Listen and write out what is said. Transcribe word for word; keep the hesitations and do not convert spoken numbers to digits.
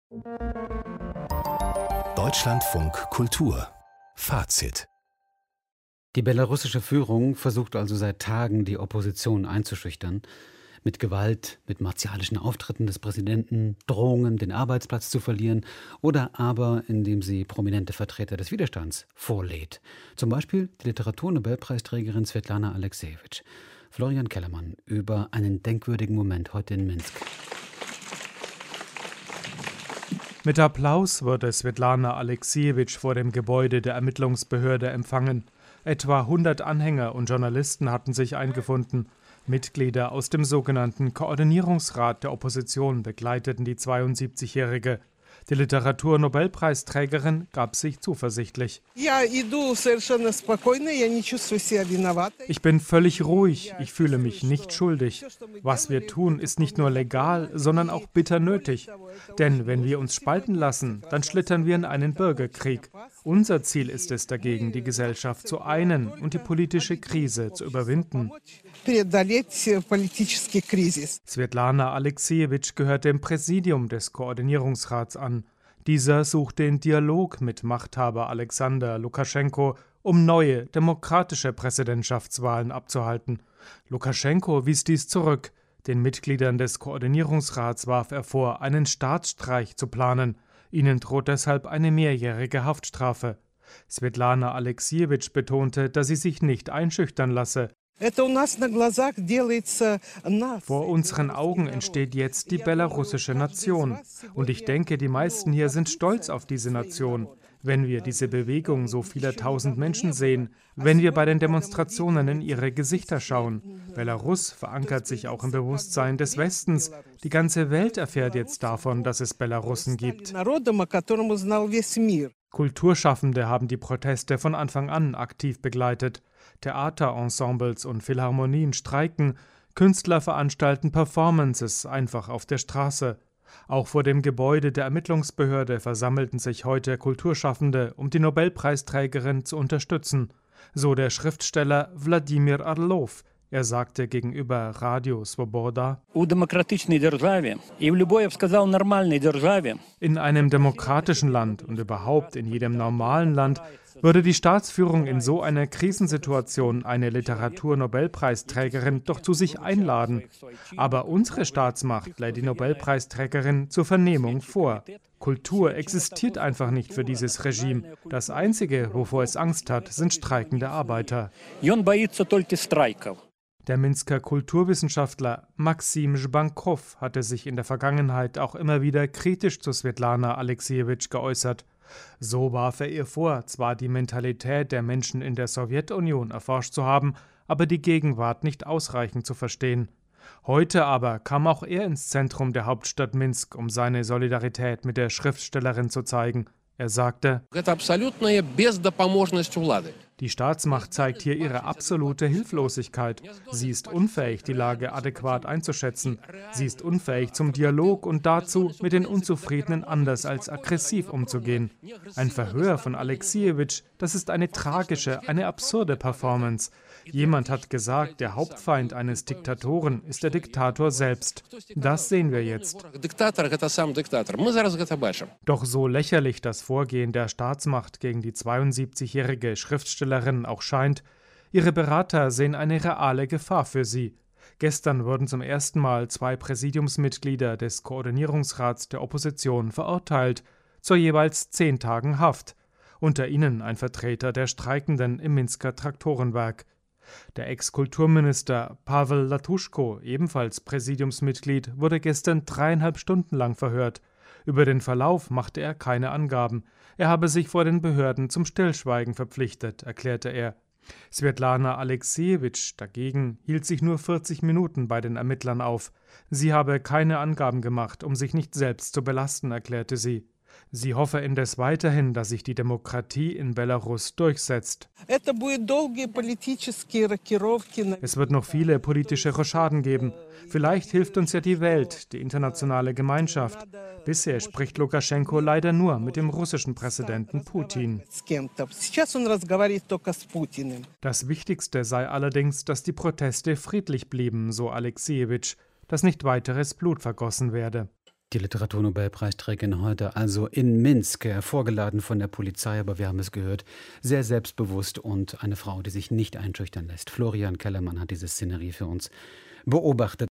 Deutschlandfunk Kultur Fazit. Die belarussische Führung versucht also seit Tagen, die Opposition einzuschüchtern. Mit Gewalt, mit martialischen Auftritten des Präsidenten, Drohungen, den Arbeitsplatz zu verlieren oder aber indem sie prominente Vertreter des Widerstands vorlädt. Zum Beispiel die Literaturnobelpreisträgerin Svetlana Aleksejewitsch. Florian Kellermann über einen denkwürdigen Moment heute in Minsk. Mit Applaus wurde Svetlana Aleksejewitsch vor dem Gebäude der Ermittlungsbehörde empfangen. Etwa hundert Anhänger und Journalisten hatten sich eingefunden. Mitglieder aus dem sogenannten Koordinierungsrat der Opposition begleiteten die zweiundsiebzigjährige. Die Literaturnobelpreisträgerin gab sich zuversichtlich. Ich bin völlig ruhig, ich fühle mich nicht schuldig. Was wir tun, ist nicht nur legal, sondern auch bitter nötig. Denn wenn wir uns spalten lassen, dann schlittern wir in einen Bürgerkrieg. Unser Ziel ist es dagegen, die Gesellschaft zu einen und die politische Krise zu überwinden. Svetlana Aleksejewitsch gehört dem Präsidium des Koordinierungsrats an. Dieser sucht den Dialog mit Machthaber Alexander Lukaschenko, um neue demokratische Präsidentschaftswahlen abzuhalten. Lukaschenko wies dies zurück. Den Mitgliedern des Koordinierungsrats warf er vor, einen Staatsstreich zu planen. Ihnen droht deshalb eine mehrjährige Haftstrafe. Svetlana Aleksejewitsch betonte, dass sie sich nicht einschüchtern lasse. Vor unseren Augen entsteht jetzt die belarussische Nation. Und ich denke, die meisten hier sind stolz auf diese Nation. Wenn wir diese Bewegung so vieler tausend Menschen sehen, wenn wir bei den Demonstrationen in ihre Gesichter schauen. Belarus verankert sich auch im Bewusstsein des Westens. Die ganze Welt erfährt jetzt davon, dass es Belarussen gibt. Kulturschaffende haben die Proteste von Anfang an aktiv begleitet. Theaterensembles und Philharmonien streiken, Künstler veranstalten Performances einfach auf der Straße. Auch vor dem Gebäude der Ermittlungsbehörde versammelten sich heute Kulturschaffende, um die Nobelpreisträgerin zu unterstützen. So der Schriftsteller Wladimir Orlov. Er sagte gegenüber Radio Svoboda: In einem demokratischen Land und überhaupt in jedem normalen Land würde die Staatsführung in so einer Krisensituation eine Literaturnobelpreisträgerin doch zu sich einladen. Aber unsere Staatsmacht lädt die Nobelpreisträgerin zur Vernehmung vor. Kultur existiert einfach nicht für dieses Regime. Das Einzige, wovor es Angst hat, sind streikende Arbeiter. Der Minsker Kulturwissenschaftler Maxim Zhbankov hatte sich in der Vergangenheit auch immer wieder kritisch zu Svetlana Aleksejewitsch geäußert. So warf er ihr vor, zwar die Mentalität der Menschen in der Sowjetunion erforscht zu haben, aber die Gegenwart nicht ausreichend zu verstehen. Heute aber kam auch er ins Zentrum der Hauptstadt Minsk, um seine Solidarität mit der Schriftstellerin zu zeigen. Er sagte: Die Staatsmacht zeigt hier ihre absolute Hilflosigkeit. Sie ist unfähig, die Lage adäquat einzuschätzen. Sie ist unfähig zum Dialog und dazu, mit den Unzufriedenen anders als aggressiv umzugehen. Ein Verhör von Aleksejewitsch, das ist eine tragische, eine absurde Performance. Jemand hat gesagt, der Hauptfeind eines Diktatoren ist der Diktator selbst. Das sehen wir jetzt. Doch so lächerlich das Vorgehen der Staatsmacht gegen die zweiundsiebzigjährige Schriftstellerin auch scheint, ihre Berater sehen eine reale Gefahr für sie. Gestern wurden zum ersten Mal zwei Präsidiumsmitglieder des Koordinierungsrats der Opposition verurteilt, zu jeweils zehn Tagen Haft. Unter ihnen ein Vertreter der Streikenden im Minsker Traktorenwerk. Der Ex-Kulturminister Pavel Latuschko, ebenfalls Präsidiumsmitglied, wurde gestern dreieinhalb Stunden lang verhört. Über den Verlauf machte er keine Angaben. Er habe sich vor den Behörden zum Stillschweigen verpflichtet, erklärte er. Svetlana Aleksejewitsch dagegen hielt sich nur vierzig Minuten bei den Ermittlern auf. Sie habe keine Angaben gemacht, um sich nicht selbst zu belasten, erklärte sie. Sie hoffe indes weiterhin, dass sich die Demokratie in Belarus durchsetzt. Es wird noch viele politische Rochaden geben. Vielleicht hilft uns ja die Welt, die internationale Gemeinschaft. Bisher spricht Lukaschenko leider nur mit dem russischen Präsidenten Putin. Das Wichtigste sei allerdings, dass die Proteste friedlich blieben, so Aleksejewitsch, dass nicht weiteres Blut vergossen werde. Die Literaturnobelpreisträgerin heute also in Minsk, vorgeladen von der Polizei, aber wir haben es gehört, sehr selbstbewusst und eine Frau, die sich nicht einschüchtern lässt. Florian Kellermann hat diese Szenerie für uns beobachtet.